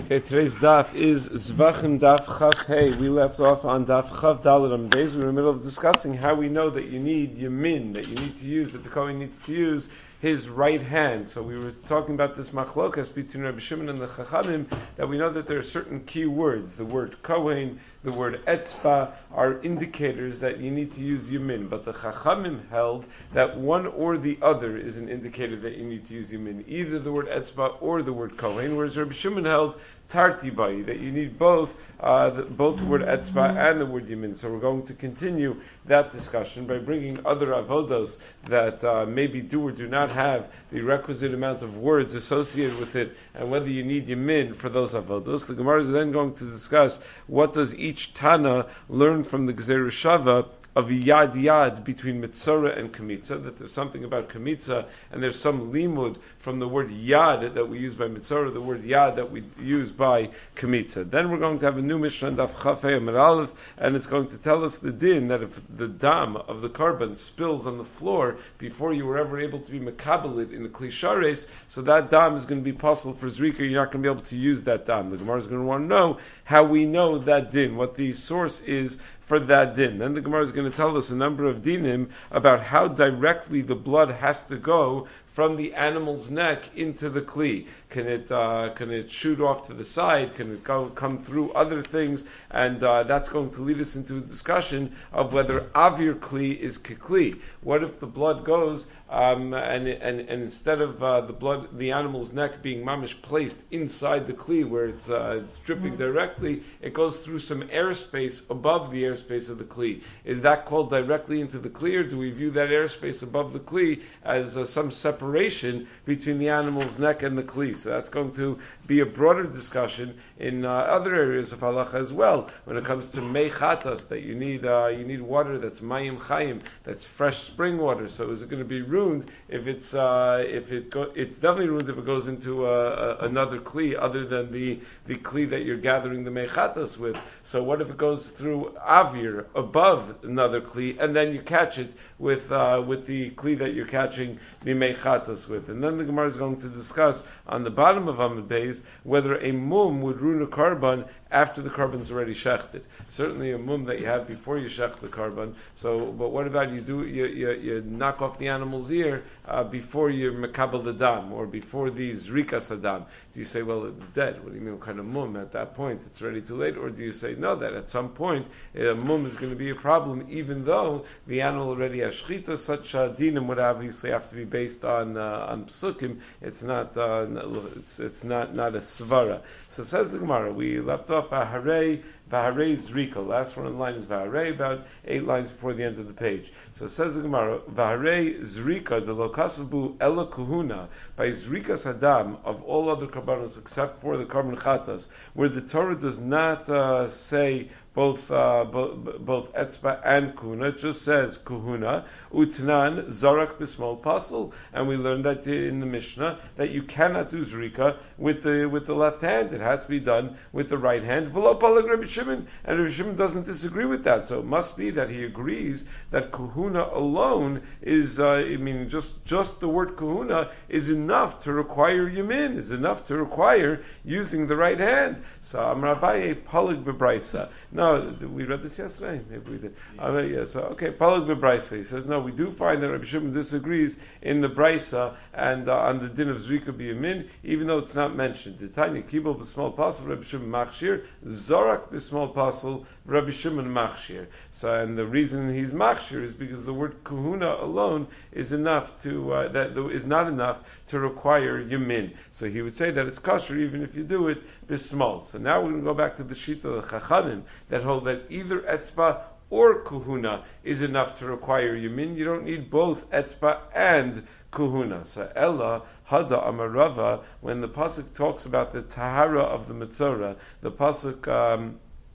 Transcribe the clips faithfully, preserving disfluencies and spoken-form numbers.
Okay, today's daf is Zvachim Daf Chav Hey. We left off on Daf Chav Dalet Amud Beis. We were in the middle of discussing how we know that you need Yamin, that you need to use, that the Kohen needs to use his right hand. So we were talking about this machlokas between Rabbi Shimon and the Chachamim, that we know that there are certain key words. The word Kohen, the word Etzba are indicators that you need to use Yamin. But the Chachamim held that one or the other is an indicator that you need to use Yamin. Either the word Etzba or the word Kohen, whereas Rabbi Shimon held Tarti Bai, that you need both, uh, the, both the word Etzba and the word Yamin. So we're going to continue that discussion by bringing other avodos that uh, maybe do or do not have the requisite amount of words associated with it, and whether you need Yamin for those avodos. The Gemara is then going to discuss what does each Tana learn from the Gzeir Shava of yad yad between mitzora and kamitza, that there's something about kamitza, and there's some limud from the word yad that we use by mitzora, the word yad that we use by kamitza. Then we're going to have a new Mishnah, Daf Chafei Amud Aleph, and it's going to tell us the din that if the dam of the korban spills on the floor before you were ever able to be mekabelit in the kli shares, so that dam is going to be possible for zrika. You're not going to be able to use that dam. The Gemara is going to want to know how we know that din, what the source is for that din. Then the Gemara is going to tell us a number of dinim about how directly the blood has to go from the animal's neck into the kli. Can it uh, can it shoot off to the side? Can it go come through other things? And uh, that's going to lead us into a discussion of whether avir kli is kikli. What if the blood goes um, and, and and instead of uh, the blood, the animal's neck being mamish placed inside the kli where it's uh, it's dripping directly, it goes through some airspace above the airspace of the kli. Is that called directly into the kli, or do we view that airspace above the kli as uh, some separation between the animal's neck and the kli? So that's going to be a broader discussion in uh, other areas of halacha as well. When it comes to mei chatas, that you need uh, you need water that's mayim chayim, that's fresh spring water. So is it going to be ruined if it's uh, if it go, it's definitely ruined if it goes into uh, a, another kli other than the the kli that you're gathering the mei chatas with? So what if it goes through avir above another kli and then you catch it with uh, with the kli that you're catching the mei chatas with? And then the Gemara is going to discuss on the bottom of Amud Beis whether a mum would ruin a korban after the korban's already shechted. Certainly a mum that you have before you shech the korban. So, but what about you do you you, you knock off the animal's ear uh, before you mekabel the dam, or before the zrikas adam? Do you say, well, it's dead? What do you mean, what kind of mum at that point? It's already too late. Or do you say, no, that at some point a mum is going to be a problem, even though the animal already has shchita? Such uh, dinim would obviously have to be based on uh, on psukim. It's not uh, it's it's not not a svara. So says the Gemara, we left off Vaharei Vaharei Zrika. Last one in line is Vaharei, about eight lines before the end of the page. So it says the Gemara, Vaharei Zrika the lokasabu ela kuhuna, by Zrika Sadam of all other karbanos except for the karban chatas, where the Torah does not uh, say both uh, bo- both etzba and kuhuna, it just says kuhuna, utnan zarak bismol pasul, and we learned that in the Mishnah that you cannot do zrika with the with the left hand; it has to be done with the right hand. V'lo palag Rabbi Shimon, and Rabbi Shimon doesn't disagree with that. So it must be that he agrees that kuhuna alone is, uh, I mean, just just the word kuhuna is enough to require yamin, is enough to require using the right hand. So Amar Abaye palag bebraisa. No, we read this yesterday. Maybe we did. Yeah. Uh, yeah, so okay, palag bebraisa. He says no. We do find that Rabbi Shimon disagrees in the brisa and uh, on the din of zrika biyamin, even though it's not mentioned. The Tanya kibul b'small pasel Rabbi Shimon machshir, zorak b'small pasel Rabbi Shimon machshir. So, and the reason he's machshir is because the word kuhuna alone is enough to uh, that is not enough to require yamin. So he would say that it's kosher even if you do it bismall. So now we're going to go back to the shita of the chachamim that hold that either etzba or kuhuna is enough to require yamin. You don't need both etzba and kuhuna. So Ella Hada Amarava, when the pasuk talks about the tahara of the mitzora, the pasuk um,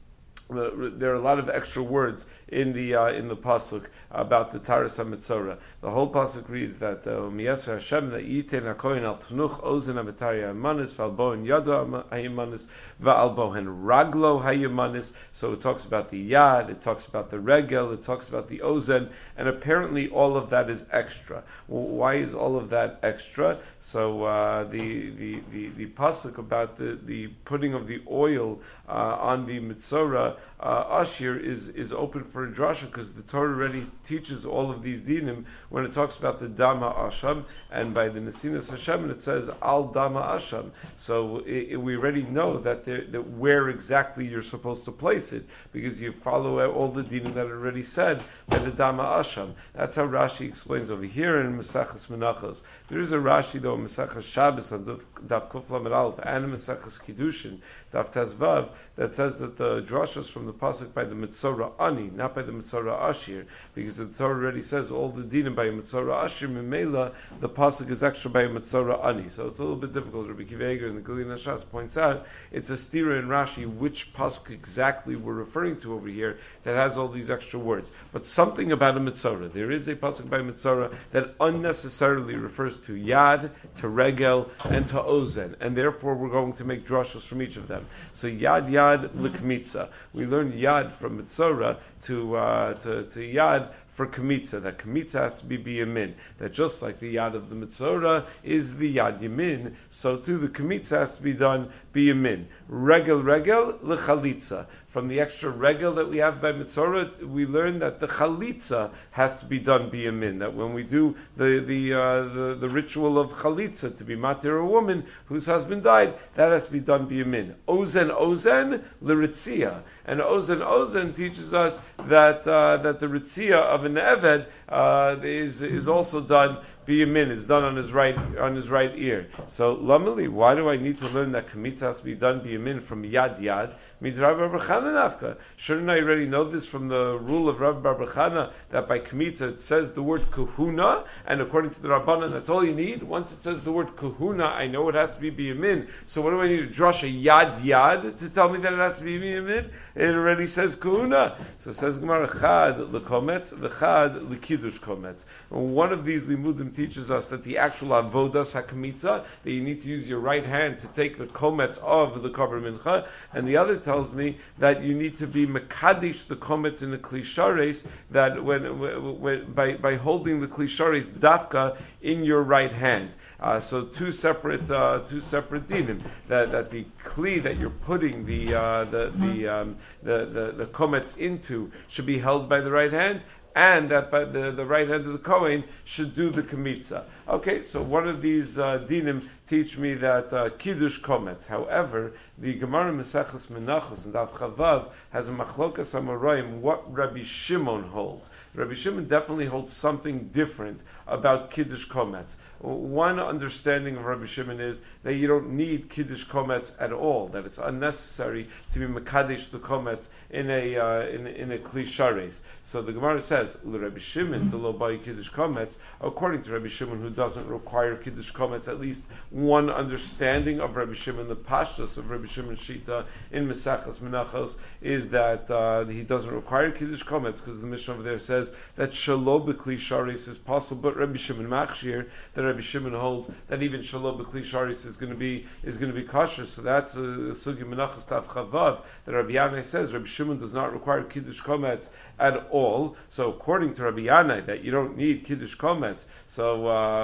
there are a lot of extra words in the uh, in the pasuk about the Taras HaMetzora. The whole pasuk reads that Miyaser Hashem that Yitein HaKohen al Tnuch Ozen HaBetari HaYemanis V'al Bohen Yado HaYemanis V'al Bohen Raglo HaYemanis. So it talks about the Yad, it talks about the Regel, it talks about the Ozen, and apparently all of that is extra. Well, why is all of that extra? So uh, the, the the the pasuk about the, the putting of the oil uh, on the Metzora uh, Ashir is is open for a drasha because the Torah already teaches all of these dinim when it talks about the Dama Asham, and by the Nesinas Hashem it says Al Dama Asham. So it, it, we already know that, there, that where exactly you're supposed to place it because you follow all the dinim that are already said by the Dama Asham. That's how Rashi explains over here in Mesachas Menachos. There is a Rashi though in Mesachas Shabbos on Daf Kuf Lamed Aleph and Mesachas Kiddushin Daf Tezvav that says that the drashas from the pasuk by the Metzora Ani, not by the Metzora Ashir, because the Torah already says all the dinim by Metzora Ashir Mimela, the pasuk is extra by Metzora Ani. So it's a little bit difficult. Rabbi Akiva Eiger in the Gilui Nashas points out it's a stira in Rashi which pasuk exactly we're referring to over here that has all these extra words. But something about a Metzora. There is a pasuk by Metzora that unnecessarily refers to Yad, to Regel, and to Ozen, and therefore we're going to make drashos from each of them. So Yad Yad L'Kmitza. We learn Yad from Metzora to, uh, to to Yad for Kmitza. That Kmitza has to be Biyamin. That just like the Yad of the Metzora is the Yad Yamin, so too the Kmitza has to be done Biyamin. Regel Regel L'Chalitza. From the extra regel that we have by Metzora, we learn that the chalitza has to be done biyamin. That when we do the the, uh, the the ritual of chalitza to be matir a woman whose husband died, that has to be done biyamin. Ozen ozen l'ritzia, and ozen ozen teaches us that uh, that the ritzia of an eved uh, is is also done. Biyamin is done on his right on his right ear. So lamali, why do I need to learn that kmitza has to be done biyamin from yad yad? Midrab Bar Chana nafka. Shouldn't I already know this from the rule of Rabbi Bar Chana that by kmitza it says the word kahuna, and according to the Rabbanan that's all you need. Once it says the word kahuna, I know it has to be biyamin. So what do I need to drush a yad yad to tell me that it has to be biyamin? It already says kahuna. So it says Gemara chad lekometz, v'chad lekiddush kometz. One of these limudim teaches us that the actual avodas hakmitza, that you need to use your right hand to take the kometz of the kaver mincha, and the other tells me that you need to be mekadish the kometz in the klishares, that when, when by by holding the klishares dafka in your right hand. Uh, so two separate uh, two separate dinim, that that the kli that you're putting the uh, the the, um, the the the kometz into should be held by the right hand, and that by the, the right hand of the Kohen should do the Kemitza. Okay, so one of these uh, dinim teach me that uh, Kiddush Kometz. However, the Gemara Mesechus Menachos and Daf Chavav has a machlokas amoraim what Rabbi Shimon holds. Rabbi Shimon definitely holds something different about Kiddush Kometz. One understanding of Rabbi Shimon is that you don't need Kiddush Kometz at all, that it's unnecessary to be Mekadesh the Kometz in a uh, in, in a Kli Shares. So the Gemara says, Rabbi Shimon, the Lobai Kiddush Kometz, according to Rabbi Shimon, who doesn't require Kiddush Kometz, at least one understanding of Rabbi Shimon, the Pashtus of Rabbi Shimon Shita in Mesachas Menachos, is that uh, he doesn't require Kiddush Kometz, because the Mishnah over there says that Shalom B'Kli Shares is possible, but Rabbi Shimon Machshir, that Rabbi Shimon holds that even Shalom B'Kli Shares is going to be is going to be kosher. So that's a Sugi Menachos Tav Chavav that Rabbi Yanai says Rabbi Shimon does not require Kiddush Kometz at all. So according to Rabbi Yanai, that you don't need Kiddush Kometz. So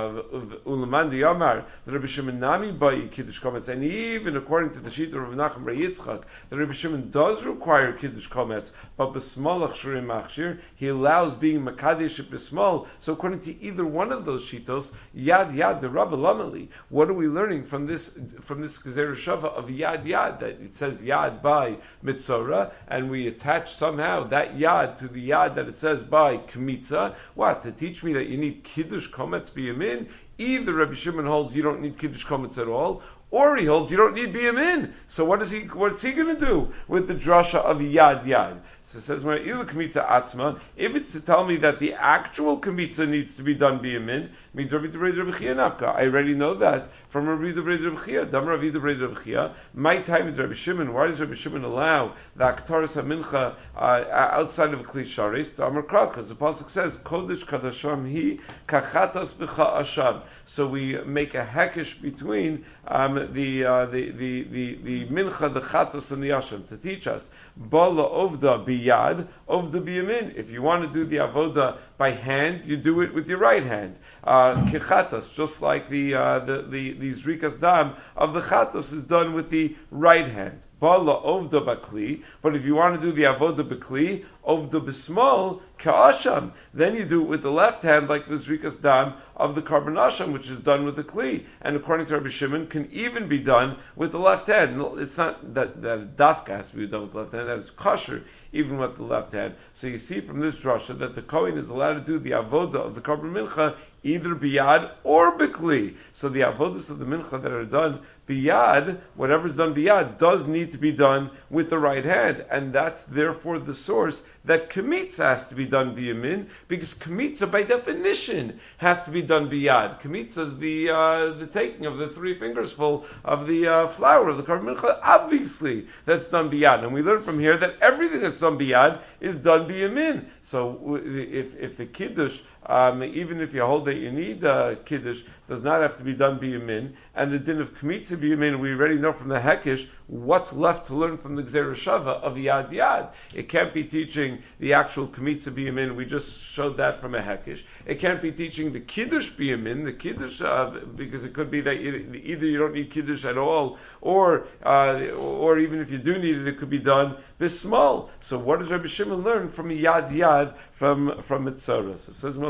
Ulamandi Yamar, the Rabbi Shimon Nami Bai Kiddush Kometz, and even according to the Shita of Menachem Bar Yitzchak, the Rabbi Shimon does require Kiddush Kometz, but B'Smol Achshurim Machshir, he allows being Makadish B'Smol. So according to either one of those Shitos, Yad Yad the Rabba Lamali. What are we learning from this from this Gezer Shava of Yad Yad, that it says Yad by Mitzora, and we attach somehow that Yad to the Yad that it says by Kmitza? What, to teach me that you need Kiddush Kometz Biyamin? Either Rabbi Shimon holds you don't need Kiddush Kometz at all, or he holds you don't need Biyamin. So what is he? What's he going to do with the drasha of Yad Yad? So it says, if it's to tell me that the actual kmitza needs to be done biyamin, I already know that from Rabbi Rabbi Chia. Dam Rabbi Rabbi Chia. My time is Rabbi Shimon. Why does Rabbi Shimon allow the aktaras hamincha uh, outside of a kli sharis? The Amar Kra, because the pasuk says, "Kodesh kadasham hi kachatas v'cha'asham." So we make a hekesh between um, the, uh, the the the the mincha, the chatos, and the asham to teach us. Bala ovda biyad, ovda biyamin. If you want to do the avoda by hand, you do it with your right hand. Uh, Kechatos, just like the, uh, the, the, the zrikas dam of the chatos is done with the right hand. Bala ovda bakli, but if you want to do the avoda bakli, ovda bismol, ka'asham, then you do it with the left hand like the zrikas dam of the karban asham, which is done with the kli. And according to Rabbi Shimon, can even be done with the left hand. It's not that, that dafka has to be done with the left hand, that it's kosher even with the left hand. So you see from this drasha that the Kohen is allowed to do the avoda of the karban mincha either biyad or bikli. So the avodas of the mincha that are done biyad, whatever's done biyad, does need to be done with the right hand, and that's therefore the source that kamitza has to be done biyamin, because kamitza by definition has to be done biyad. Kamitza is the uh, the taking of the three fingers full of the uh, flour of the karban mincha. Obviously, that's done biyad, and we learn from here that everything that's done biyad is done biyamin. So if if the kiddush, um, even if you hold that you need uh, kiddush, does not have to be done biyamin, and the din of kamitza biyamin, we already know from the hekesh what's left to learn from the gzera shava of yad yad. It can't be teaching the actual kamitza biyamin. We just showed that from a hekesh. It can't be teaching the kiddush biyamin, the kiddush, uh, because it could be that you, either you don't need kiddush at all, or uh, or even if you do need it, it could be done bismol. So what does Rabbi Shimon learn from yad yad from from mitzoros? It says,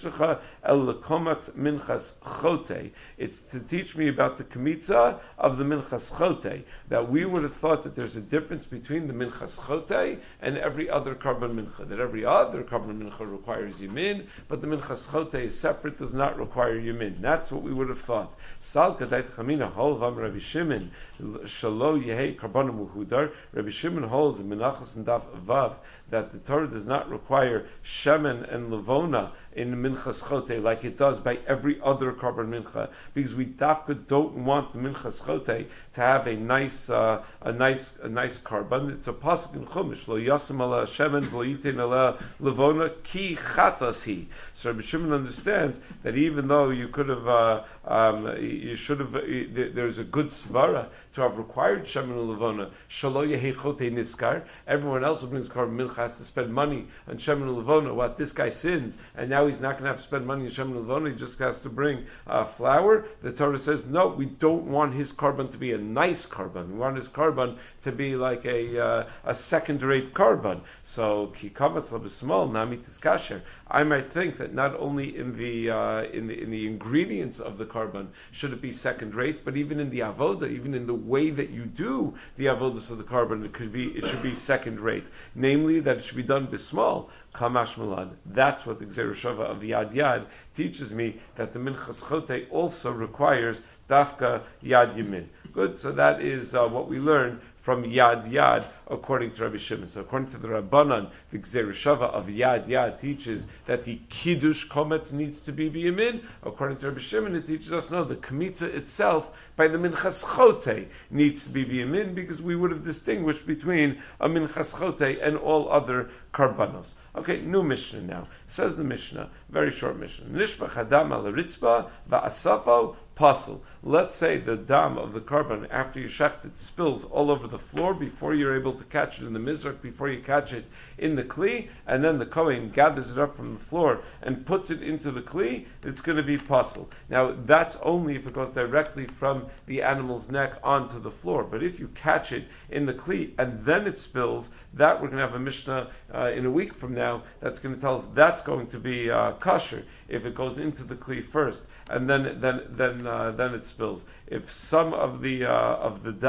el lekomat minchas chote. It's to teach me about the kamitza of the minchas chote. That we would have thought that there's a difference between the minchas chote and every other karban mincha. That every other karban mincha requires yamin, but the minchas chote is separate, does not require yamin. That's what we would have thought. Sal kadait chamina holvam Rabbi Shimon shalo yehei karbanim muhudar. Rabbi Shimon holds in Menachos and Daf Vav that the Torah does not require shemen and levona in minchas chote like it does by every other karban mincha, because we dafka don't want the minchas chote to have a nice, uh, a nice, a nice karban. It's a pasuk in Chumash, lo yasim ala shemen v'lo yitin ala levona ki chatas hi. So Rabbi Shimon understands that even though you could have, uh, um, you should have, uh, there's a good svara to have required shemen and levona, shalo yehi chote niskar. Everyone else who brings karban mincha has to spend money on shemen and levona. What, this guy sins, and now he's not going to have to spend money on shemen and levona, he just has to bring uh, flour. The Torah says, no, we don't want his karban to be a nice karban. We want his karban to be like a uh, a second-rate karban. So, ki kamatz labismol namit is kasher. I might think that not only in the uh, in the in the ingredients of the karban should it be second rate, but even in the avoda, even in the way that you do the avodas of the karban, it could be it should be second rate. Namely, that it should be done bismol. Kamash Malad. That's what the Gzera Shava of Yad Yad teaches me, that the Minchas Chote also requires Dafka Yad Yamin. Good, so that is uh, what we learn from Yad Yad according to Rabbi Shimon. So according to the Rabbanan, the Gzera Shava of Yad Yad teaches that the Kiddush Kometz needs to be Biyamin. According to Rabbi Shimon, it teaches us, no, the Kamitza itself by the Minchas Chote needs to be Biyamin, because we would have distinguished between a Minchas Chote and all other Karbanos. Okay, new Mishnah now. Says the Mishnah, very short Mishnah. Nishbach Hadam al Ritzba va'asafo pasul. Let's say the dam of the karban, after you shecht it, spills all over the floor before you're able to catch it in the mizrach, before you catch it in the kli, and then the kohen gathers it up from the floor and puts it into the kli, it's going to be pasul. Now, that's only if it goes directly from the animal's neck onto the floor. But if you catch it in the kli and then it spills, that we're going to have a Mishnah uh, in a week from now that's going to tell us that's going to be uh, kosher if it goes into the kli first and then then then uh, then it spills. If some of the uh, of the dam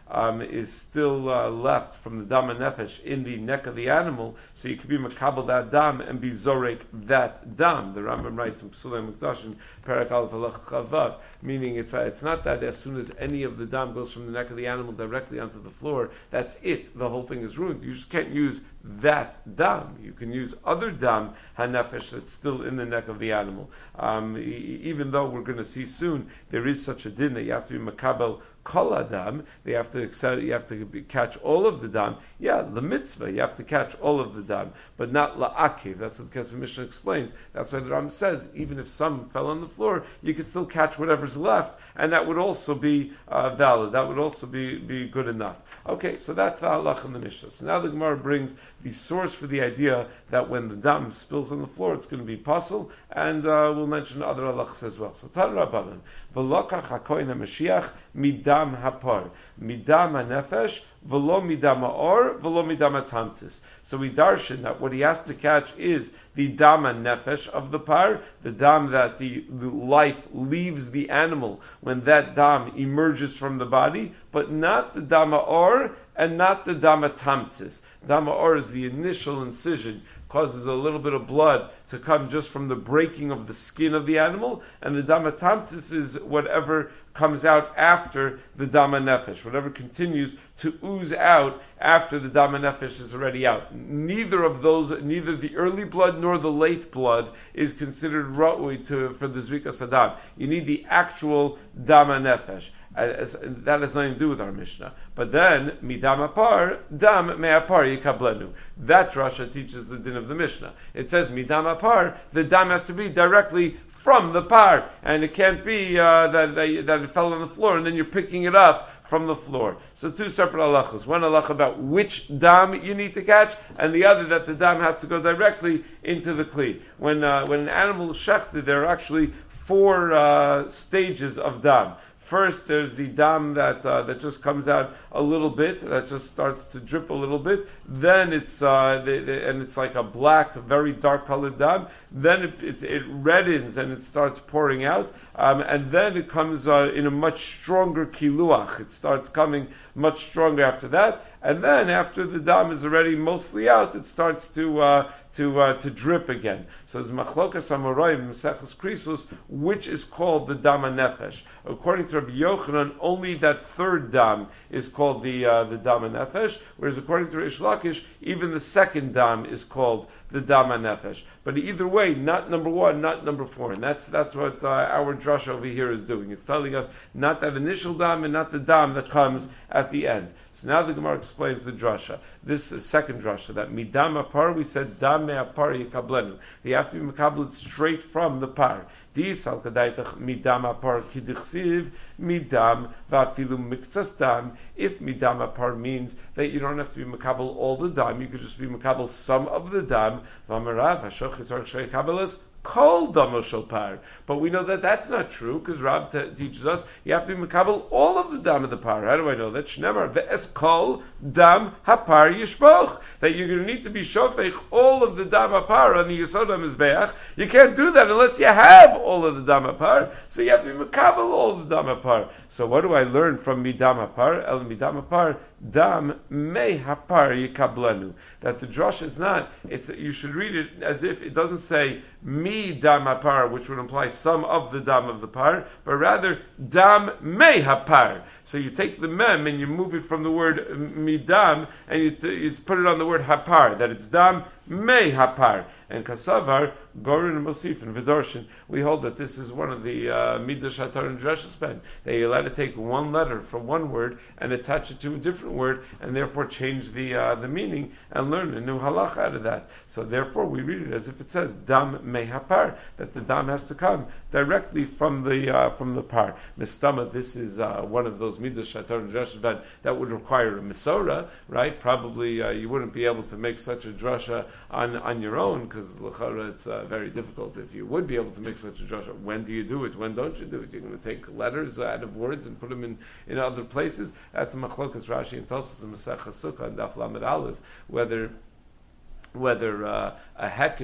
um, is still uh, left from the dam and nefesh in the neck of the animal, so you could be makabel that dam and be zorek that dam. The Rambam writes in Psulei Mikdashin, Perak Aleph Halach Chavav, meaning it's uh, it's not that as soon as any of the dam goes from the neck of the animal directly onto the floor, that's it. The whole thing is ruined. You just can't use that dam. You can use other dam hanefesh that's still in the neck of the animal. Um, e- even though we're going to see soon there is such a din that you have to be makabel kol adam, they have to accept, you have to be, catch all of the dam. Yeah, the mitzvah, you have to catch all of the dam, but not la'akiv. That's what the Kesef Mishnah explains. That's why the Ram says even if some fell on the floor, you could still catch whatever's left, and that would also be uh, valid. That would also be, be good enough. Okay, so that's the halach in the Mishnah. So now the Gemara brings the source for the idea that when the dam spills on the floor, it's going to be pasul, and uh, we'll mention other halachas as well. So Tan Rabbanan, v'lokach hakohen haMashiach midam hapar, midam hanefesh, v'lo midam ha'or, v'lo midam hatantis. So we darshan that what he has to catch is the dam nefesh of the par, the dam that the, the life leaves the animal when that dam emerges from the body, but not the dam ha'or and not the dam hatamtis. Dam ha'or is the initial incision, causes a little bit of blood to come just from the breaking of the skin of the animal, and the dam hatamtis is whatever comes out after the dam nefesh, whatever continues to ooze out after the dam nefesh is already out. Neither of those, neither the early blood nor the late blood is considered ra'ui to for the zrikas hadam. You need the actual dam nefesh. As, that has nothing to do with our Mishnah. But then, midam apar, dam me'apar yikablenu. That Rasha teaches the din of the Mishnah. It says, midam apar, the dam has to be directly from the par, and it can't be uh, that, that, that it fell on the floor, and then you're picking it up from the floor. So two separate halachas. One halach about which dam you need to catch, and the other that the dam has to go directly into the kli. When, uh, when an animal is shechted, there are actually four uh, stages of dam. First, there's the dam that uh, that just comes out a little bit, that just starts to drip a little bit. Then it's uh, the, the, and it's like a black, very dark colored dam. Then it, it, it reddens and it starts pouring out, um, and then it comes uh, in a much stronger kiluach. It starts coming much stronger after that, and then after the dam is already mostly out, it starts to uh, to uh, to drip again. So there's machlokas amoraim Maseches Krisos, which is called the dam nefesh. According to Rabbi Yochanan, only that third dam is called the uh, the dam nefesh, whereas according to Rish Lakish, even the second dam is called the dam nefesh. But either way, not number one, not number four, and that's that's what uh, our drasha over here is doing. It's telling us not that initial dam and not the dam that comes at the end. So now the Gemara explains the drasha. This is second drasha, that midam apar, we said dam me'apar yikablenu. They have to be mekablet straight from the par. Disal kadaitach midam apar kidichsiv midam va'afilu miktsas dam. If midam apar means that you don't have to be mekabel all the dam, you could just be mekabel some of the dam. V'amarav hashoch yitzarek shrei kabelas kol damo shel par. But we know that that's not true, because Rab te- teaches us you have to be mekabel all of the dam of the par. How do I know that? Shnemar ve'es kol dam hapar yishpoch. That you're going to need to be shofech all of the dam hapar on the Yesod HaMizbeach. You can't do that unless you have all of the dam hapar. So you have to be mekabel all of the dam hapar. So what do I learn from midam hapar? El midam hapar dam me hapar yikablenu. That the drush is not. It's you should read it as if it doesn't say mi dam hapar, which would imply some of the dam of the par, but rather dam me hapar. So you take the mem and you move it from the word midam and you, t- you put it on the word hapar, that it's dam me hapar. And Kasavar, Gorin and Mosif and Vidorshin, we hold that this is one of the uh, Midrash Hatar and Dreshus Ben. That you're allowed to take one letter from one word and attach it to a different word, and therefore change the uh, the meaning and learn a new halach out of that. So therefore, we read it as if it says dam mehapar, that the dam has to come directly from the uh, from the par. Mistama, this is uh, one of those Midrash Hatar and Dreshus Ben that would require a Misora, right? Probably uh, you wouldn't be able to make such a drasha on on your own, because l'chara it's uh, very difficult. If you would be able to make such a drasha, when do you do it? When don't you do it? You're going to take letters out of words and put them in, in other places. That's a machlokas Rashi and Tosfos and Masechah Sukkah and Daf Lamed Aleph, whether whether uh, a hekish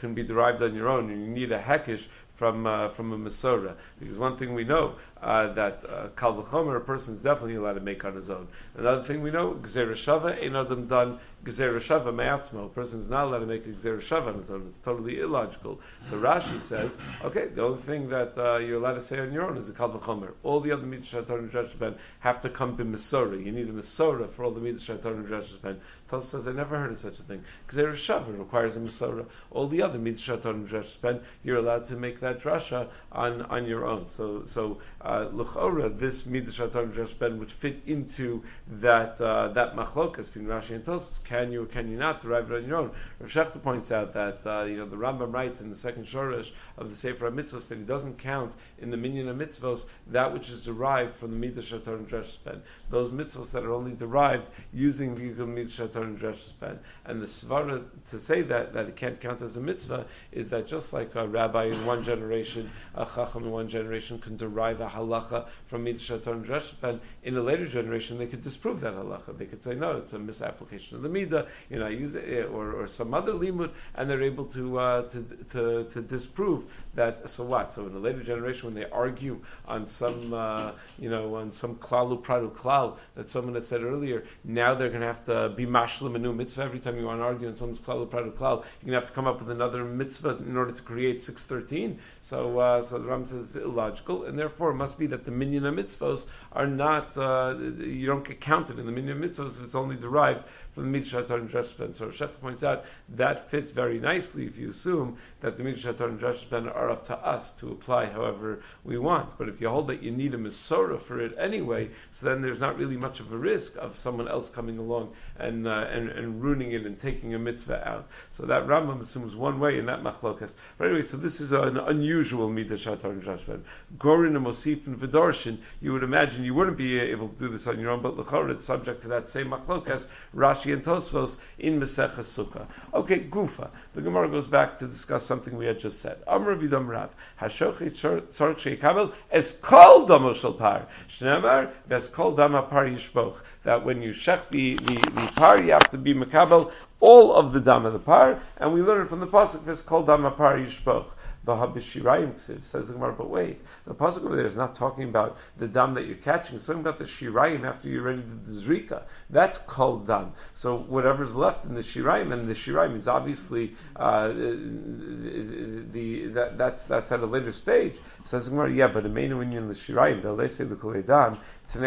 can be derived on your own, and you need a hekish from uh, from a Masorah. Because one thing we know, uh, that uh, Kal V'chomer, a person is definitely allowed to make on his own. Another thing we know, Gzeir Shava, Ein Adam done Gzeir Shava Me'atzmo. A person is not allowed to make a Gzeir Shava on his own. It's totally illogical. So Rashi says, okay, the only thing that uh, you're allowed to say on your own is a Kal V'chomer. All the other Mitzvah Torah and Dresh Ben have to come to Masorah. You need a Masorah for all the Mitzvah Torah and Dresh Ben. Tosfos says, I never heard of such a thing. Gzeir Shava requires a Masorah. All the other Mitzvah Torah and Dresh Ben, you're allowed to make that drasha on, on your own. So, so uh, l'chora, this midrash Torah Dresh Ben, which fit into that uh, that machlokas between Rashi and Tosfos, can you or can you not derive it on your own? Rav Shechter points out that uh, you know the Rambam writes in the second shoresh of the Sefer HaMitzvos that he doesn't count in the minyan of mitzvos that which is derived from the midrash Torah Dresh Ben. Those mitzvos that are only derived using the midrash Torah Dresh Ben. And the svara to say that that it can't count as a mitzvah is that just like a rabbi in one generation, a chacham in one generation can derive a halacha from midrash Torah Dresh Ben, in a later generation they could disprove that halacha. They could say no, it's a misapplication of the midah, you know, I use it, or, or some other limud, and they're able to, uh, to to to disprove that. So what? So in a later generation, when they argue on some, uh, you know, on some klalu pradu klal that someone had said earlier, now they're going to have to be mashlim a new mitzvah every time you want to argue on someone's klalu pradu klal. You're going to have to come up with another mitzvah in order to create six thirteen. So, uh, so the Ram says it's illogical, and therefore it must be that the minyan of mitzvos are not, uh, you don't get counted in the minyan of mitzvos if it's only derived from the midrash Torah and Dresh Ben. So Shechter points out that fits very nicely if you assume that the midrash Torah and Dresh Ben are up to us to apply however we want. But if you hold that you need a Masorah for it anyway, so then there's not really much of a risk of someone else coming along and uh, and, and ruining it and taking a mitzvah out. So that Rambam assumes one way in that machlokas. But anyway, so this is an unusual midrash Torah and Dresh Ben. Gorin and Mosif and V'darshin, you would imagine you wouldn't be able to do this on your own, but l'chorah it's subject to that same machlokas, Rashi and Tosfos in Maseches Sukkah. Okay, Gufa. The Gemara goes back to discuss something we had just said. Amr Vidam Rav, Hashochet Tzarich Sheikabel es kol damo shel par. Shneimar ves kol dama par yishboch. That when you shech the, the, the par, you have to be makabel all of the dam of the par, and we learn from the pasuk ves kol dama par yishboch. Says the Gemara, but wait, the pasuk over there is not talking about the dam that you're catching. It's talking about the shirayim after you're ready to the zrika. That's called dam. So whatever's left in the shirayim, and the shirayim is obviously uh, the, the that, that's that's at a later stage. Says the Gemara, yeah, but the main inyan the shirayim, they say the kol dam.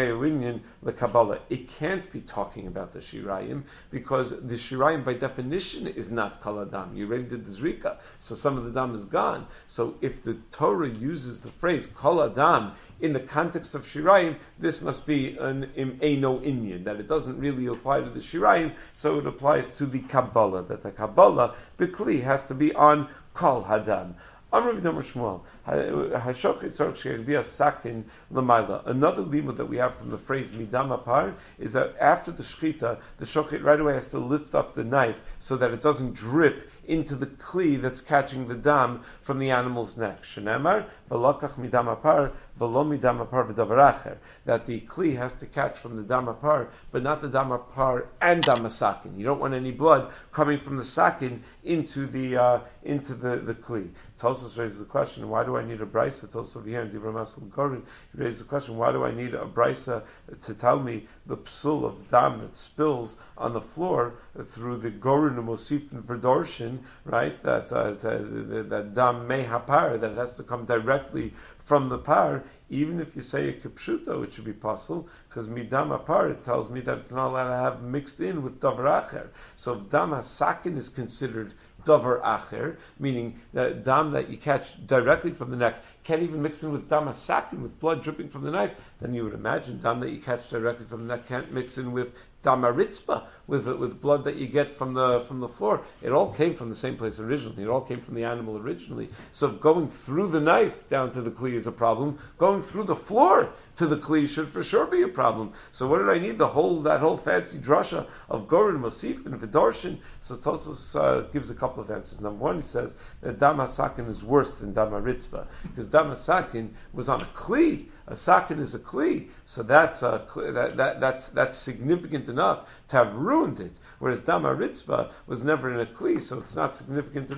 The Kabbalah. It can't be talking about the Shirayim because the Shirayim by definition is not Kol Adam. You already did the Zrika, so some of the Dam is gone. So if the Torah uses the phrase Kol Adam in the context of Shirayim, this must be an Eino Inyan, that it doesn't really apply to the Shirayim, so it applies to the Kabbalah, that the Kabbalah, Bikli, has to be on Kol Hadam. Amr Vidam Shmuel, Hashochet Tzarich Sheikabel Sakin L'mayla. Another limud that we have from the phrase Midam Apar is that after the shchita, the shochet right away has to lift up the knife so that it doesn't drip into the kli that's catching the dam from the animal's neck. Shenemar v'lakach midam apar v'lo midam apar v'davar acher. That the kli has to catch from the dam apar, but not the dam apar and dam sakin. You don't want any blood coming from the sakin into the uh, into the the kli. Tosfos raises the question: why do I need a brisa? Tosfos over here in Divrei Masel Gorin, he raises the question: why do I need a brisa to tell me the psul of dam that spills on the floor through the Gorin and Mosif and V'darshin? Right, that uh, that, that dam mei hapar, that has to come directly from the par. Even if you say a kipshuto, it should be possible because midam apar, it tells me that it's not allowed to have mixed in with davar acher. So if dam hasakin is considered davar acher, meaning that dam that you catch directly from the neck can't even mix in with dam hasakin, with blood dripping from the knife, then you would imagine dam that you catch directly from the neck can't mix in with dam haritzpah, with with blood that you get from the from the floor. It all came from the same place originally. It all came from the animal originally. So if going through the knife down to the kli is a problem, going through the floor to the kli should for sure be a problem. So what did I need the whole that whole fancy drasha of Gorin, Mosif, and V'darshin? So Tosfos uh, gives a couple of answers. Number one, he says that dam hasakin is worse than dam haritzpah because dam hasakin was on a kli. A sakin is a kli, so that's a, that, that that's that's significant enough to have ruined it. Whereas dam haritzpah was never in a kli, so it's not significant enough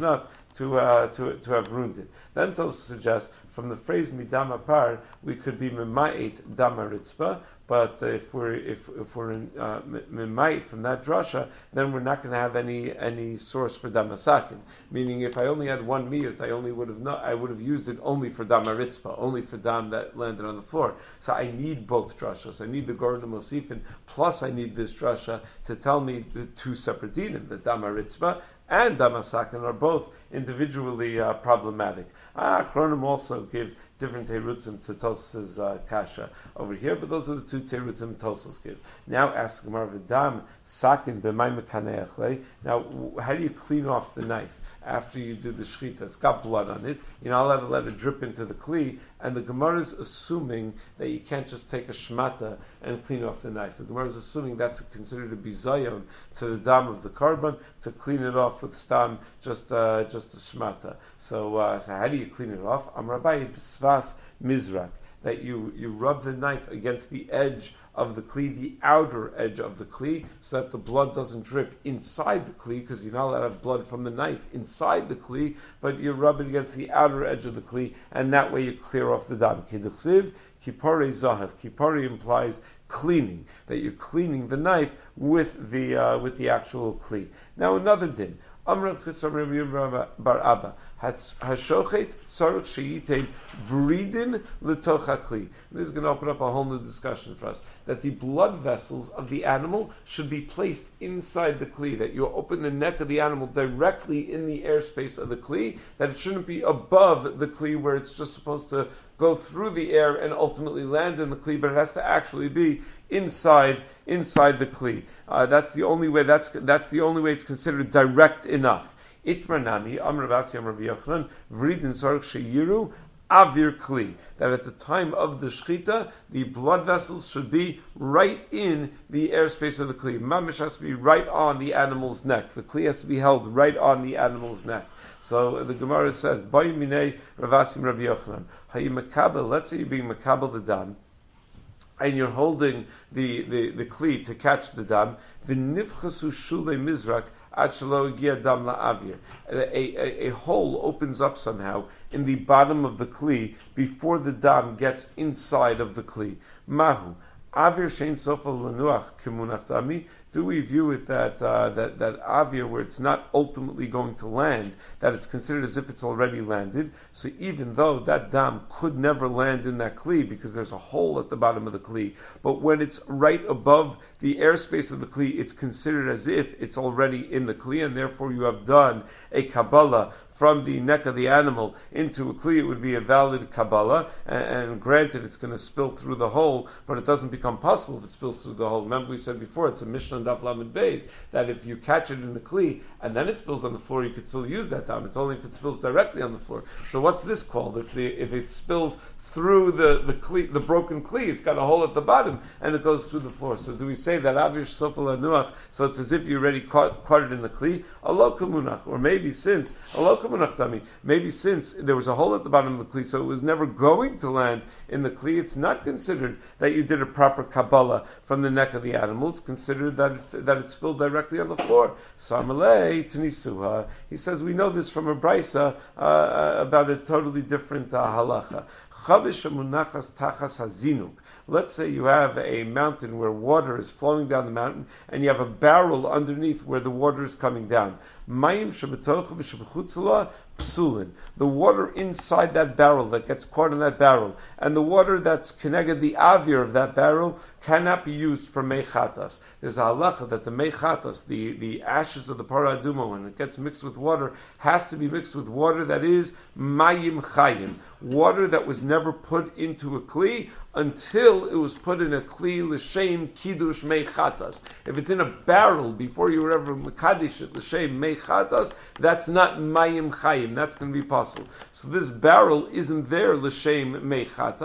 to uh, to to have ruined it. Then Tosfos suggests from the phrase midam apar we could be mema'it dama ritzpa. But uh, if we're if if we're in uh, memait from that drasha, then we're not going to have any any source for damasakin. Meaning, if I only had one miyut, I only would have not I would have used it only for damaritzpa, only for dam that landed on the floor. So I need both drashas. I need the Gordon Mosifin, plus I need this drasha to tell me the two separate dinim, the damaritzpa and damasakin are both individually uh, problematic. Ah, Chronim also give different terutzim to Tosfos' uh, kasha over here, but those are the two terutzim Tosfos give. Now ask Gemara v'dam sakin b'may mekaneach. Now, how do you clean off the knife after you do the shechita? It's got blood on it. You're not allowed to let it drip into the kli, and the Gemara is assuming that you can't just take a shmata and clean off the knife. The Gemara is assuming that's considered a bizayon to the dam of the korban to clean it off with stam, just uh, just a shmata. So, uh, so how do you clean it off? Am Rabbi b'svas mizrak, that you, you rub the knife against the edge of the kli, the outer edge of the kli, so that the blood doesn't drip inside the kli, because you're not allowed to have blood from the knife inside the kli, but you rub it against the outer edge of the kli, and that way you clear off the dam. Kidduchsiv, kipare zahav. Kipare implies cleaning, that you're cleaning the knife with the uh, with the actual kli. Now another din. Amrav Chisam Bar Abba Hashochet Tzarich Sheyitain Vridin L'toch HaKli. This is going to open up a whole new discussion for us. That the blood vessels of the animal should be placed inside the kli. That you open the neck of the animal directly in the airspace of the kli. That it shouldn't be above the kli where it's just supposed to go through the air and ultimately land in the kli, but it has to actually be inside inside the kli. Uh, that's the only way. That's that's the only way it's considered direct enough. Itranami Amar Vasi Amar Yochanan Vridin Sarach Sheyiru Avir Kli. That at the time of the shechita, the blood vessels should be right in the airspace of the kli. Mamish has to be right on the animal's neck. The kli has to be held right on the animal's neck. So the Gemara says, Bay Minei Ravasim Rabbi Yochanan. Hayi Makabel. Let's say you're being Makabel the dam, and you're holding the, the, the kli to catch the dam. V'nifchasu shulei mizrak ad shelo egia dam la'avir. A, a, a hole opens up somehow in the bottom of the kli before the dam gets inside of the kli. Mahu. Avir shein sofa lenuach kimunach dami. Do we view it that uh, that that avir, where it's not ultimately going to land, that it's considered as if it's already landed? So even though that dam could never land in that kli because there's a hole at the bottom of the kli, but when it's right above the airspace of the kli, it's considered as if it's already in the kli, and therefore you have done a kabbalah from the neck of the animal into a kli. It would be a valid kabbalah, and, and granted it's going to spill through the hole, but it doesn't become possible if it spills through the hole. Remember we said before, it's a Mishnah on Daf Lamed Beis, that if you catch it in the kli, and then it spills on the floor, you could still use that time. It's only if it spills directly on the floor. So what's this called? If the, if it spills through the, the kli, the broken kli, it's got a hole at the bottom, and it goes through the floor. So do we say that Avir Sofel Anuach, so it's as if you already caught, caught it in the kli? Alo Kamunach, or maybe since, Alo Kamunach Tami, maybe since there was a hole at the bottom of the kli, so it was never going to land in the kli, it's not considered that you did a proper kabbalah from the neck of the animal. It's considered that it, that it spilled directly on the floor. So Amalei Tanisuha, he says we know this from a brisa uh, about a totally different uh, halacha. Chavish Munachas Tachas Hazinuk. Let's say you have a mountain where water is flowing down the mountain, and you have a barrel underneath where the water is coming down. Mayim shebetoch v'shebechutzala psulin. The water inside that barrel that gets caught in that barrel, and the water that's connected the avir of that barrel cannot be used for mechatas. There's a halacha that the mechatas, the, the ashes of the para aduma, when it gets mixed with water, has to be mixed with water that is mayim chayim, water that was never put into a kli until it was put in a kli l'shem kiddush mechatas. If it's in a barrel before you were ever mekadesh it l'shem mechatas, that's not mayim chayim. That's going to be possible. So this barrel isn't there l'shem mechatas,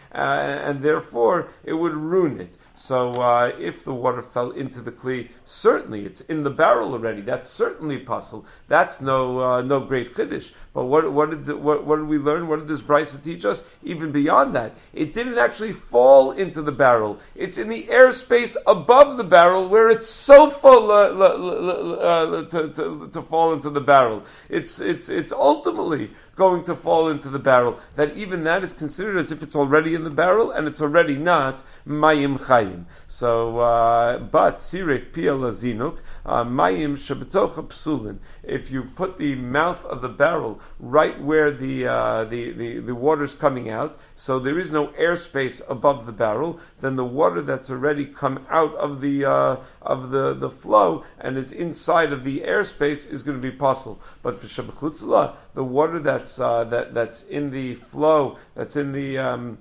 uh, and therefore it would ruin it. So uh, if the water fell into the kli, certainly it's in the barrel already. That's certainly possible. That's no uh, no great chiddush. But what what did the, what, what did we learn? What did this brisa teach us? Even beyond that, it didn't actually fall into the barrel. It's in the airspace above the barrel where it's so full uh, uh, to, to to fall into the barrel. It's it's it's ultimately going to fall into the barrel. That even that is considered as if it's already in the barrel and it's already not mayim chayim. So, uh, but siref pia lazinuk mayim shebetocha psulin. If you put the mouth of the barrel right where the uh, the the the water's coming out, so there is no airspace above the barrel, then the water that's already come out of the uh, of the, the flow and is inside of the airspace is going to be possible. But for shebechutzla, the water that's uh, that that's in the flow, that's in the um,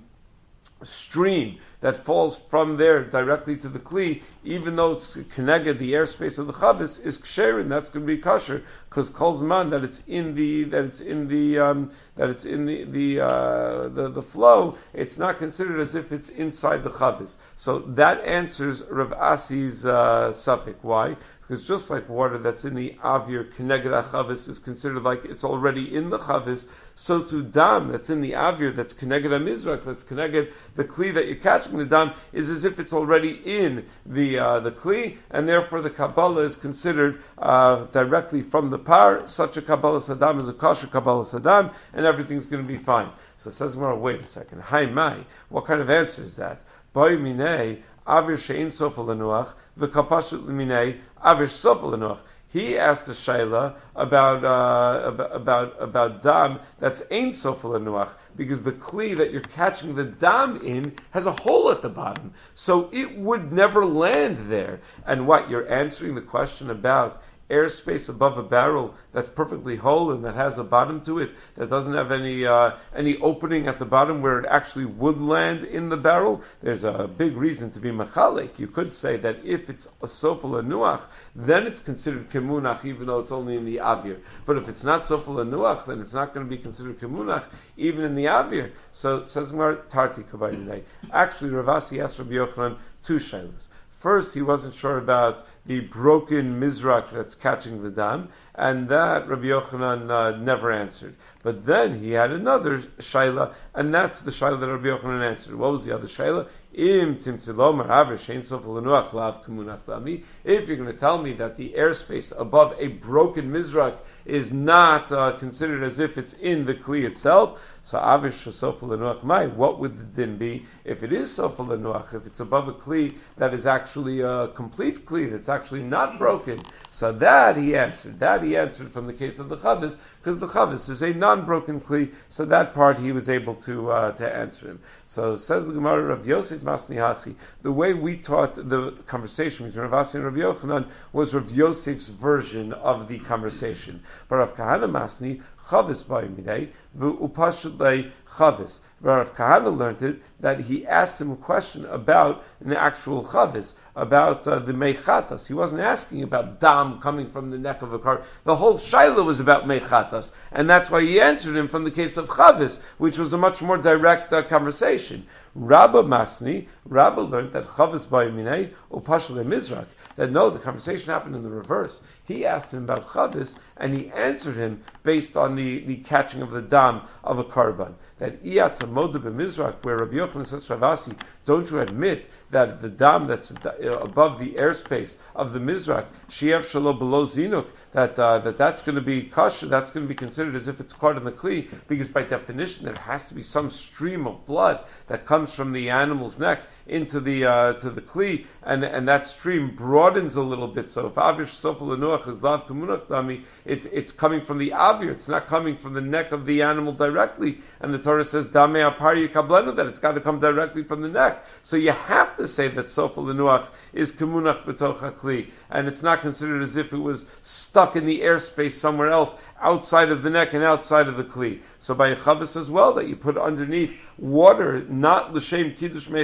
stream that falls from there directly to the kli, even though it's connected, the airspace of the chavis is ksherin, that's going to be kosher, because kol zman that it's in the that it's in the um, that it's in the the, uh, the the flow, it's not considered as if it's inside the chavis. So that answers Rav Asi's uh, suffix. Why? Because just like water that's in the avir keneged chavis is considered like it's already in the chavis, so to dam that's in the avir, that's keneged mizrak, that's keneged the kli that you're catching the dam, is as if it's already in the uh, the kli, and therefore the kabbalah is considered uh, directly from the par. Such a kabbalah sadam is a kosher kabbalah sadam, and everything's going to be fine. So it says, well, wait a second, hi mai, what kind of answer is that? Boy minei avir she'in sof lenuach v'kapashut minei avir sof lenuach. He asked a shayla about uh, about about about dam that's ein sof lenuach, because the kli that you're catching the dam in has a hole at the bottom, so it would never land there. And what you're answering the question about airspace above a barrel that's perfectly whole and that has a bottom to it, that doesn't have any uh, any opening at the bottom where it actually would land in the barrel, there's a big reason to be machalik. You could say that if it's a sofel anuach, then it's considered kemunach, even though it's only in the avir. But if it's not sofel anuach, then it's not going to be considered kemunach, even in the avir. So says Mar Tarti Kabayinei. Actually, Rav Asi asked Rabbi Yochanan two shaylas. First, he wasn't sure about the broken mizrak that's catching the dam, and that Rabbi Yochanan uh, never answered. But then he had another shayla, and that's the shayla that Rabbi Yochanan answered. What was the other shayla? Im timtzilomar aver shein sof lenuach lav kemunach dami. If you're going to tell me that the airspace above a broken mizrak is not uh, considered as if it's in the kli itself, so avish sof lenuach mai. What would the din be if it is sof lenuach? If it's above a kli that is actually a complete kli, that's actually not broken. So that he answered. That he answered from the case of the chavis, because the chavis is a non-broken kli. So that part he was able to uh, to answer him. So says the Gemara of Yosef Masni Hachi. The way we taught the conversation between Rav Asi and Rabbi Yochanan was Rav Yosef's version of the conversation. But Rav Kahana Masni chavis ba'imidei v'upashut chavis. Rav Kahana learned it that he asked him a question about an actual chavis, about uh, the mechatas. He wasn't asking about dam coming from the neck of a car. The whole shaila was about mechatas, and that's why he answered him from the case of chavis, which was a much more direct uh, conversation. Rabba Masni, Rabba learned that chavis ba'imidei upashut mizrak. That no, the conversation happened in the reverse. He asked him about chavis, and he answered him based on the, the catching of the dam of a karban. That iyat moda b'mizrak, where Rabbi Yochanan says to Rav Asi, don't you admit that the dam that's above the airspace of the mizrak, sheyev shelo below zinuk, that uh, that that's going to be kosher, that's going to be considered as if it's caught in the kli, because by definition there has to be some stream of blood that comes from the animal's neck into the uh, to the kli, and and that stream broadens a little bit. So if avish sofel lenuach is lav kemunach dami, it's it's coming from the avir, it's not coming from the neck of the animal directly. And the Torah says damei apari yikablenu, that it's got to come directly from the neck. So you have to say that sofel lenuach is kemunach b'toch hakli, and it's not considered as if it was stuck in the airspace somewhere else, outside of the neck and outside of the kli. So by chavis as well, that you put underneath water, not l'shem kiddush mechatas,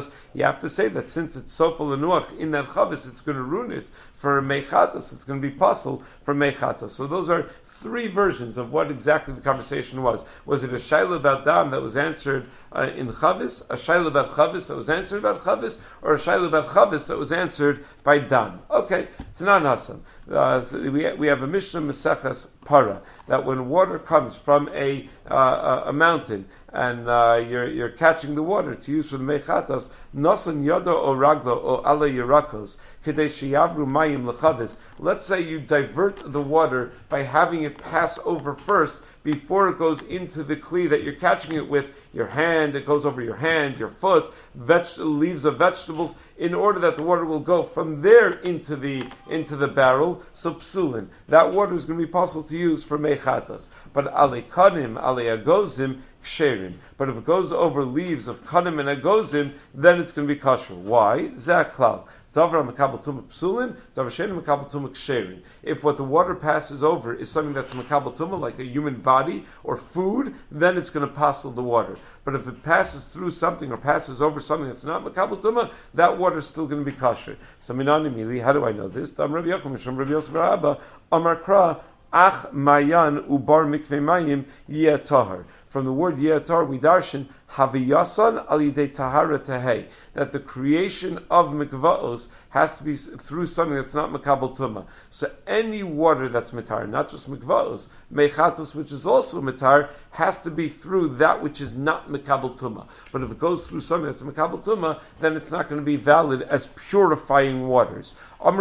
mechatos, you have to say that since it's sofa lenuach in that chavis, it's going to ruin it. For mechatos, it's going to be puzzle for mechatos. So those are three versions of what exactly the conversation was. Was it a shaila about dam that was answered uh, in chavis, a shaila about chavis that was answered about chavis, or a shaila about chavis that was answered by dam? Okay, it's not Hassan. Uh, so we, we have a Mishnah Mesechas Para, that when water comes from a uh, a mountain and uh, you're you're catching the water to use for the mechatas, nasan yada o ragla o ala yirakos kedei sheyavru mayim lechavis. Let's say you divert the water by having it pass over first before it goes into the kli that you're catching it with, your hand, it goes over your hand, your foot, veg- leaves of vegetables, in order that the water will go from there into the into the barrel. So psulin, that water is going to be possible to use for mechatas. But ale kanim, ale agozim, ksherim. But if it goes over leaves of kanim and agozim, then it's going to be kosher. Why? Zaklal. Davar makabel tuma psulin, davar sheni makabel tuma ksherin. If what the water passes over is something that's makabel tuma, like a human body or food, then it's going to passel the water. But if it passes through something or passes over something that's not makabel tuma, that water is still going to be kosher. So minani mili, how do I know this? Dam Rabbi Yochanan, Mishum Rabbi Yosef bar Abba, Amar Kra, Ach mayan ubar mikvei mayim yeh tahar. From the word yeh tahar, we darshan haviyasan al yidei tahara tehei, that the creation of mikvaos has to be through something that's not makabel tuma. So any water that's mitar, not just mikvaos, mechatos, which is also mitar, has to be through that which is not makabel tuma. But if it goes through something that's makabel tuma, then it's not going to be valid as purifying waters. From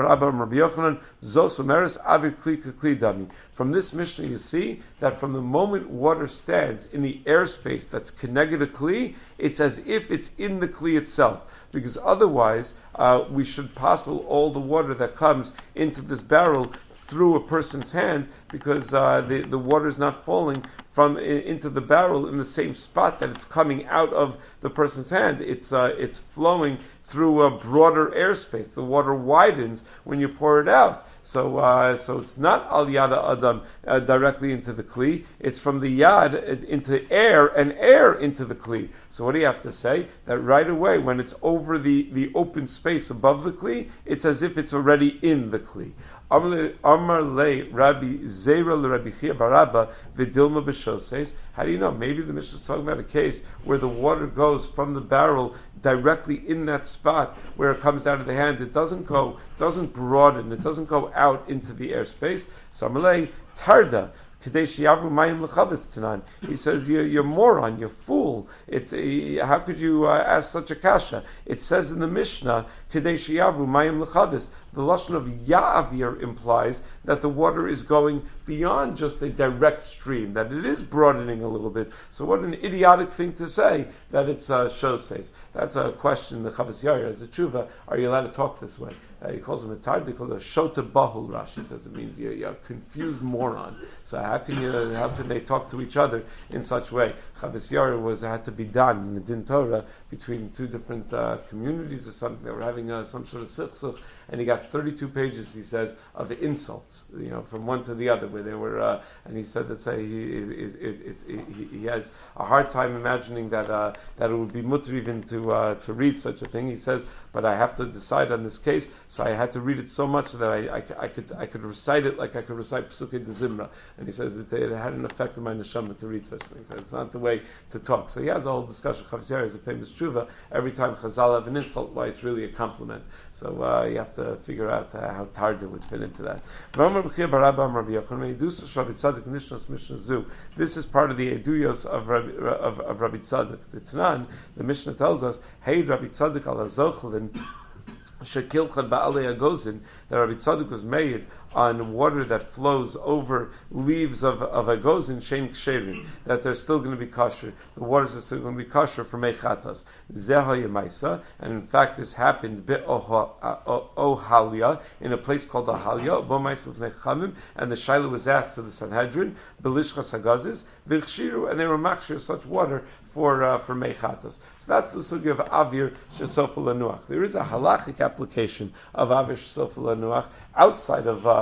this Mishnah you see that from the moment water stands in the airspace that's connected to Kli, it's as if it's in the Kli itself. Because otherwise, uh, we should passel all the water that comes into this barrel through a person's hand, because uh, the, the water is not falling from into the barrel in the same spot that it's coming out of the person's hand. It's uh, it's flowing through a broader airspace. The water widens when you pour it out. So uh, so it's not al yada adam uh, directly into the kli. It's from the yad into air and air into the kli. So what do you have to say? That right away when it's over the, the open space above the kli, it's as if it's already in the kli. Amar le Rabbi Zera le Rabbi Chia Barabba v'dilma b'shoses. How do you know? Maybe the Mishnah is talking about a case where the water goes from the barrel directly in that spot where it comes out of the hand. It doesn't go, doesn't broaden, it doesn't go out into the airspace. So Amalei Tarda. He says, you're, you're moron, you're fool. It's a, how could you uh, ask such a kasha? It says in the Mishnah, the lashon of ya'avir implies that the water is going beyond just a direct stream, that it is broadening a little bit. So what an idiotic thing to say that it's uh, shoses. That's a question the Chavas Yair as a tshuva. Are you allowed to talk this way? Uh, he calls him a tard. He calls it a shota bahul. Rashi says it means you're, you're a confused moron. So how can you? How can they talk to each other in such a way? Chavas Yair was had to be done in the Din Torah between two different uh, communities or something. They were having uh, some sort of sichsuch, and he got thirty-two pages. He says of insults, you know, from one to the other, where they were. Uh, and he said that say he, it, it, it, he he has a hard time imagining that uh, that it would be mutter even to uh, to read such a thing. He says, but I have to decide on this case, so I had to read it so much that I, I, I could I could recite it like I could recite Pesukei de Zimra. And he says that it had an effect on my neshama to read such things. It's not the way to talk. So he has a whole discussion. Chavos Yair is a famous tshuva. Every time Chazal have an insult, why it's really a compliment. So uh, you have to figure out uh, how Tarda would fit into that. This is part of the eduyos of Rabbi, of, of Rabbi Tzadok. The Tanan, the Mishnah tells us, "Hey, Rabbi Tzadok ala zochlin shekilchan ba'alei agozin." That Rabbi Tzadok was made on water that flows over leaves of, of agozin, shem ksherim, that they're still going to be kosher. The waters are still going to be kosher for mechatas. Zeha yemaisa, and in fact this happened Ohalia, in a place called Ohalia, Bomaisa Nechamim, and the Shaila was asked to the Sanhedrin, Belishchas Hagazis, Vilchshiru, and they were makshir such water for uh, for mechatas. So that's the sugi of avir shesofa lanuach. There is a halachic application of avir shesofa lanuach outside of uh,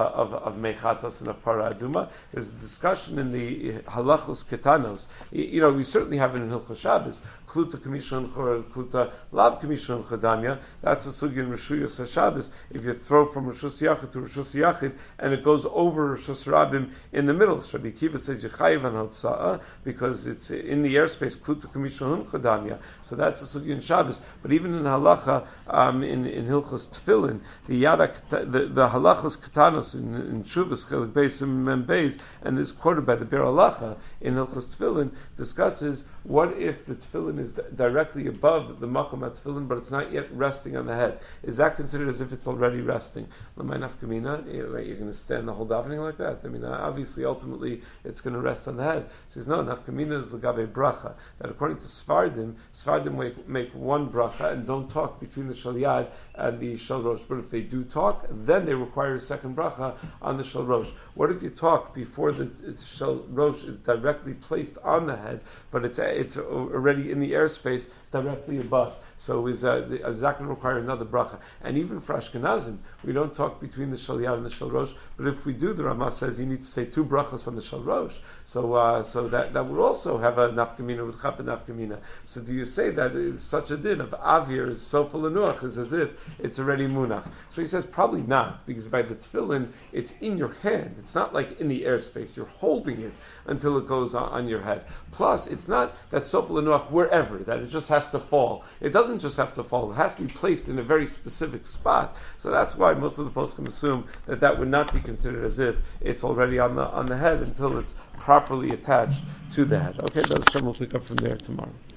of of mechatos and of para aduma. There's a discussion in the halachos ketanos. You, you know, we certainly have it in Hilchos Shabbos. Kluta kamishon chor, kluta lav kamishon chodamya. That's a sugi in Rishuyos HaShabbos. If you throw from Rishus Yachid to Rishus Yachid and it goes over Rishus Rabim in the middle, Rabbi Akiva says Yechayiv an Hotza'ah because it's in the airspace. Kluta kamishon chodamya. So that's a sugi in Shabbos. But even in halacha, um, in in Hilchos Tefillin, the yadak, the, the halachos ketanos in, in Shuvas Chelik Beis and Mem Beis, and this quoted by the Bir Halacha in Hilchos Tefillin discusses what if the tefillin is directly above the makom tefillin, but it's not yet resting on the head. Is that considered as if it's already resting? L'may nafkamina, you're going to stand the whole davening like that? I mean, obviously, ultimately, it's going to rest on the head. So he says, no, nafkamina is l'gabe bracha. That according to Sfardim, Sfardim make, make one bracha and don't talk between the shal yad and the shal rosh. But if they do talk, then they require a second bracha on the shal rosh. What if you talk before the shal rosh is directly placed on the head, but it's it's already in the airspace directly above? So is uh, the, is that going to require another bracha? And even for Ashkenazim, we don't talk between the shal yad and the shal rosh. But if we do, the Ramah says you need to say two brachas on the shal rosh. So uh, so that, that would also have a nafkamina with chap and nafkamina. So do you say that it's such a din of avir is sofa lenuach is as if it's already munach? So he says probably not, because by the tefillin it's in your hand. It's not like in the airspace. You're holding it until it goes on, on your head. Plus, it's not that sofa lenuach wherever, that it just has to fall. It doesn't just have to fall. It has to be placed in a very specific spot. So that's why most of the poskim assume that that would not be considered as if it's already on the on the head until it's properly attached to the head. Okay, that's we'll pick up from there tomorrow.